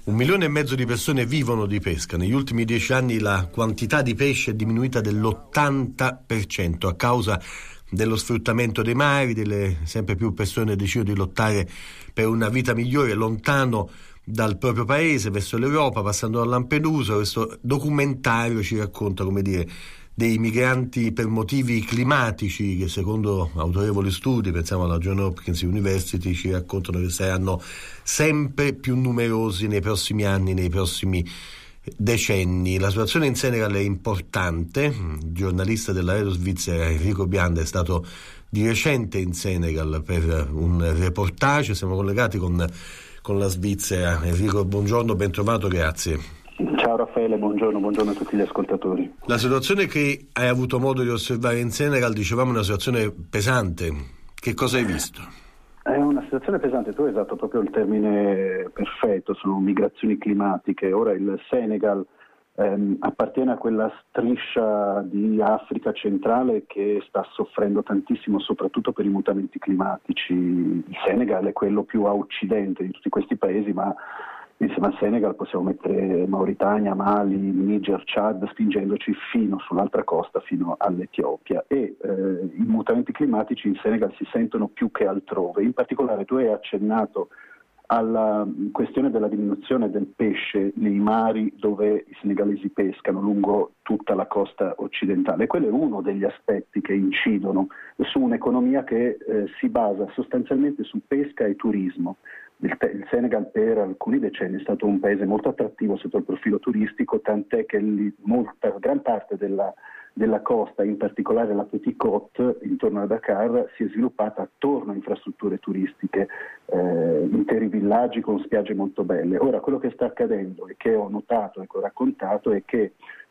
1,5 milioni di persone vivono di pesca. Negli ultimi 10 anni la quantità di pesce è diminuita dell'80% a causa dello sfruttamento dei mari, delle sempre più persone decidono di lottare per una vita migliore lontano dal proprio paese verso l'Europa, passando da Lampedusa. Questo documentario ci racconta, come dire, dei migranti per motivi climatici che secondo autorevoli studi, pensiamo alla Johns Hopkins University, ci raccontano che saranno sempre più numerosi nei prossimi anni, nei prossimi decenni. La situazione in Senegal è importante. Il giornalista della Radio Svizzera Enrico Bianda è stato di recente in Senegal per un reportage. Siamo collegati con la Svizzera. Enrico, buongiorno, ben trovato, grazie. Ciao Raffaele, buongiorno a tutti gli ascoltatori. La situazione che hai avuto modo di osservare in Senegal, dicevamo, è una situazione pesante. Che cosa hai visto? È una situazione pesante, tu hai usato proprio il termine perfetto, sono migrazioni climatiche. Ora il Senegal appartiene a quella striscia di Africa centrale che sta soffrendo tantissimo, soprattutto per i mutamenti climatici. Il Senegal è quello più a occidente di tutti questi paesi, ma insieme al Senegal possiamo mettere Mauritania, Mali, Niger, Chad, spingendoci fino sull'altra costa, fino all'Etiopia. E i mutamenti climatici in Senegal si sentono più che altrove. In particolare tu hai accennato alla questione della diminuzione del pesce nei mari dove i senegalesi pescano lungo tutta la costa occidentale. Quello è uno degli aspetti che incidono su un'economia che si basa sostanzialmente su pesca e turismo. Il Senegal per alcuni decenni è stato un paese molto attrattivo sotto il profilo turistico, tant'è che gran parte della costa, in particolare la Petite Côte intorno a Dakar, si è sviluppata attorno a infrastrutture turistiche, interi villaggi con spiagge molto belle. Ora, quello che sta accadendo e che ho notato e che ho raccontato è che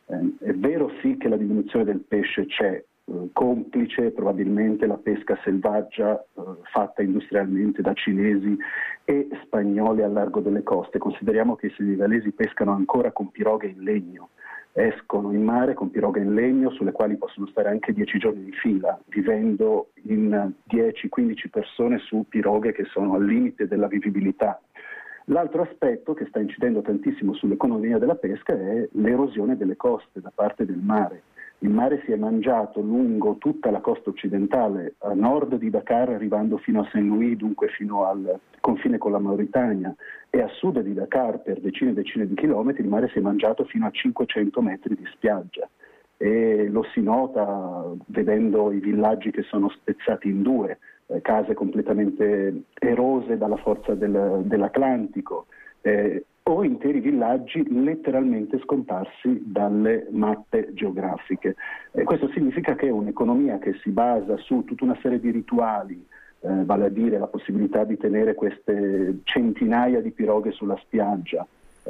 è vero sì che la diminuzione del pesce c'è, complice probabilmente la pesca selvaggia fatta industrialmente da cinesi e spagnoli al largo delle coste. Consideriamo che i senegalesi pescano ancora con piroghe in legno, escono in mare con piroghe in legno sulle quali possono stare anche 10 giorni di fila, vivendo in 10-15 persone su piroghe che sono al limite della vivibilità. L'altro aspetto che sta incidendo tantissimo sull'economia della pesca è l'erosione delle coste da parte del mare. Il mare si è mangiato lungo tutta la costa occidentale, a nord di Dakar arrivando fino a Saint-Louis, dunque fino al confine con la Mauritania, e a sud di Dakar per decine e decine di chilometri il mare si è mangiato fino a 500 metri di spiaggia. E lo si nota vedendo i villaggi che sono spezzati in due, case completamente erose dalla forza dell'Atlantico, o interi villaggi letteralmente scomparsi dalle mappe geografiche. Questo significa che un'economia che si basa su tutta una serie di rituali, vale a dire la possibilità di tenere queste centinaia di piroghe sulla spiaggia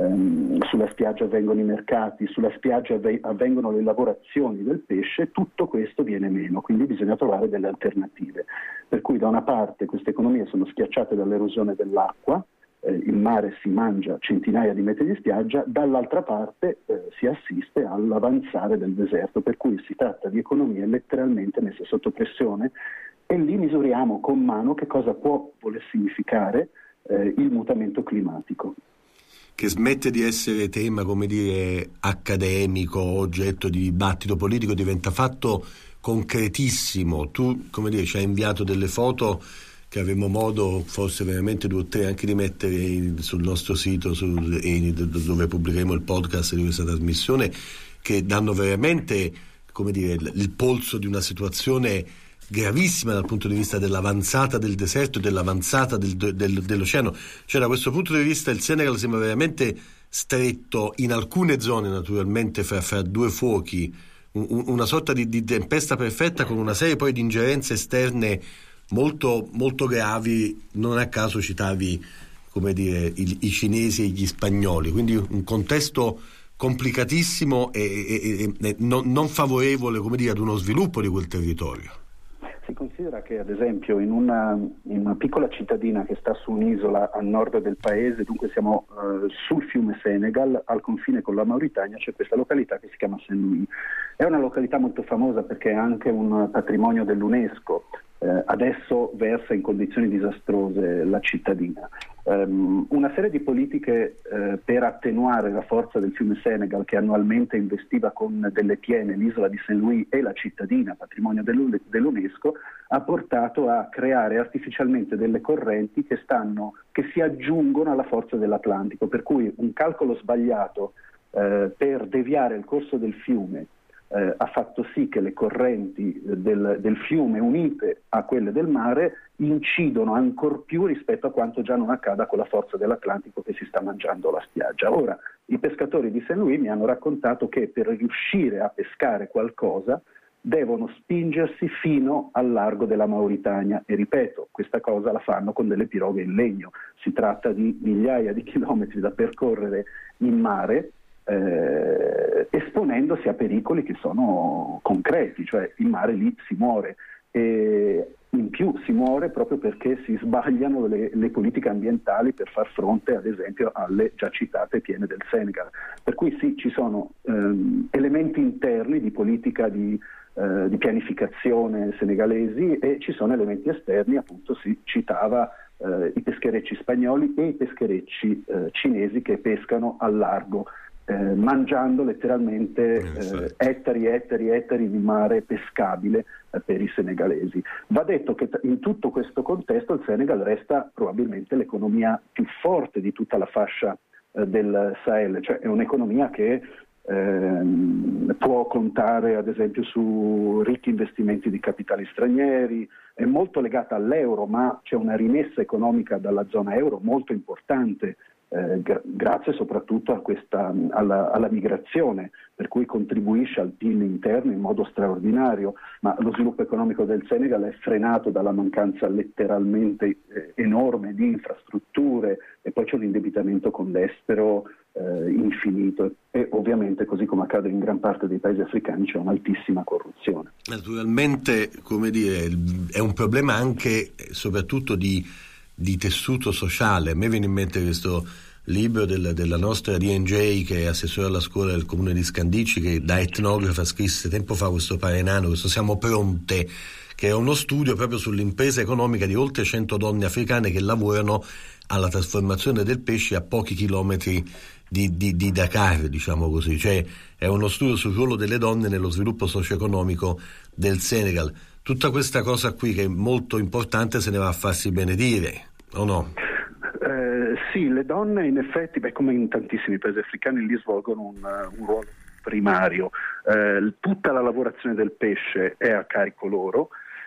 avvengono i mercati, sulla spiaggia avvengono le lavorazioni del pesce, tutto questo viene meno, quindi bisogna trovare delle alternative. Per cui da una parte queste economie sono schiacciate dall'erosione dell'acqua, il mare si mangia centinaia di metri di spiaggia, dall'altra parte si assiste all'avanzare del deserto, per cui si tratta di economie letteralmente messe sotto pressione e lì misuriamo con mano che cosa può voler significare il mutamento climatico. Che smette di essere tema, come dire, accademico, oggetto di dibattito politico, diventa fatto concretissimo. Tu, come dire, ci hai inviato delle foto che avremo modo, forse veramente 2 o 3, anche di mettere sul nostro sito, su Enid, dove pubblicheremo il podcast di questa trasmissione, che danno veramente, come dire, il polso di una situazione gravissima dal punto di vista dell'avanzata del deserto e dell'avanzata dell'oceano. Cioè, da questo punto di vista il Senegal sembra veramente stretto in alcune zone, naturalmente fra 2 fuochi, una sorta di tempesta perfetta, con una serie poi di ingerenze esterne molto, molto gravi. Non a caso citavi, come dire, i cinesi e gli spagnoli, quindi un contesto complicatissimo e non favorevole, come dire, ad uno sviluppo di quel territorio. Si considera che ad esempio in una piccola cittadina che sta su un'isola a nord del paese, dunque siamo sul fiume Senegal, al confine con la Mauritania, c'è questa località che si chiama Saint-Louis. È una località molto famosa perché è anche un patrimonio dell'UNESCO, adesso versa in condizioni disastrose la cittadina. Una serie di politiche per attenuare la forza del fiume Senegal, che annualmente investiva con delle piene l'isola di Saint-Louis e la cittadina, patrimonio dell'UNESCO, ha portato a creare artificialmente delle correnti che si aggiungono alla forza dell'Atlantico, per cui un calcolo sbagliato per deviare il corso del fiume ha fatto sì che le correnti del fiume, unite a quelle del mare, incidono ancor più rispetto a quanto già non accada con la forza dell'Atlantico che si sta mangiando la spiaggia. Ora, i pescatori di Saint-Louis mi hanno raccontato che per riuscire a pescare qualcosa devono spingersi fino al largo della Mauritania, e ripeto, questa cosa la fanno con delle piroghe in legno. Si tratta di migliaia di chilometri da percorrere in mare, esponendosi a pericoli che sono concreti, cioè in mare lì si muore, e in più si muore proprio perché si sbagliano le politiche ambientali per far fronte ad esempio alle già citate piene del Senegal. Per cui sì, ci sono elementi interni di politica di pianificazione senegalesi, e ci sono elementi esterni, appunto si citava i pescherecci spagnoli e i pescherecci cinesi che pescano al largo, mangiando letteralmente ettari e ettari e ettari di mare pescabile per i senegalesi. Va detto che in tutto questo contesto il Senegal resta probabilmente l'economia più forte di tutta la fascia del Sahel, cioè è un'economia che può contare ad esempio su ricchi investimenti di capitali stranieri, è molto legata all'euro, ma c'è una rimessa economica dalla zona euro molto importante, grazie soprattutto alla migrazione, per cui contribuisce al PIL interno in modo straordinario, ma lo sviluppo economico del Senegal è frenato dalla mancanza letteralmente enorme di infrastrutture, e poi c'è un indebitamento con l'estero infinito, e ovviamente, così come accade in gran parte dei paesi africani, c'è un'altissima corruzione. Naturalmente, come dire, è un problema anche soprattutto di tessuto sociale. A me viene in mente questo libro della nostra DNJ, che è assessore alla scuola del comune di Scandicci, che da etnografa scrisse tempo fa questo Parenano, questo Siamo Pronte, che è uno studio proprio sull'impresa economica di oltre 100 donne africane che lavorano alla trasformazione del pesce a pochi chilometri di Dakar, diciamo così. Cioè è uno studio sul ruolo delle donne nello sviluppo socio-economico del Senegal. Tutta questa cosa qui, che è molto importante, se ne va a farsi benedire, o no? Sì, le donne in effetti, come in tantissimi paesi africani, lì svolgono un ruolo primario. Tutta la lavorazione del pesce è a carico loro.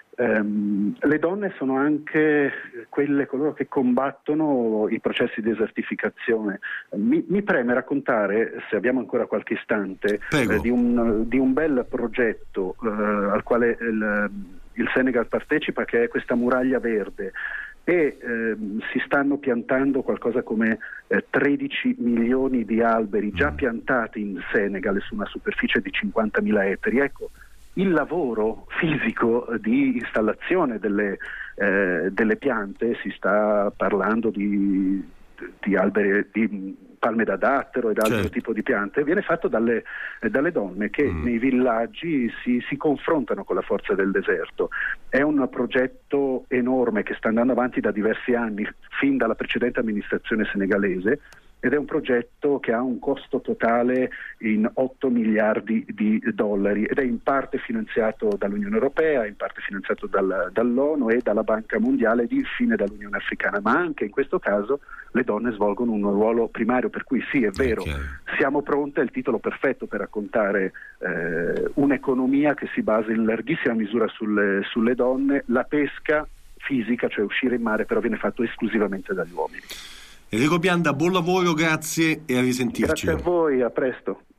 Le donne sono anche coloro che combattono i processi di desertificazione. Mi preme raccontare, se abbiamo ancora qualche istante, di un bel progetto al quale il Senegal partecipa, che è questa muraglia verde, e si stanno piantando qualcosa come 13 milioni di alberi già piantati in Senegal su una superficie di 50.000 ettari. Ecco, il lavoro fisico di installazione delle piante, si sta parlando di alberi, di palme da dattero ed altro tipo di piante, viene fatto dalle donne che nei villaggi si confrontano con la forza del deserto. È un progetto enorme che sta andando avanti da diversi anni, fin dalla precedente amministrazione senegalese, ed è un progetto che ha un costo totale in 8 miliardi di dollari ed è in parte finanziato dall'Unione Europea, in parte finanziato dall'ONU e dalla Banca Mondiale ed infine dall'Unione Africana, ma anche in questo caso le donne svolgono un ruolo primario, per cui sì, è vero, Siamo Pronte è il titolo perfetto per raccontare un'economia che si basa in larghissima misura sulle donne. La pesca fisica, cioè uscire in mare, però viene fatto esclusivamente dagli uomini. Enrico Pianda, buon lavoro, grazie e a risentirci. Grazie a voi, a presto.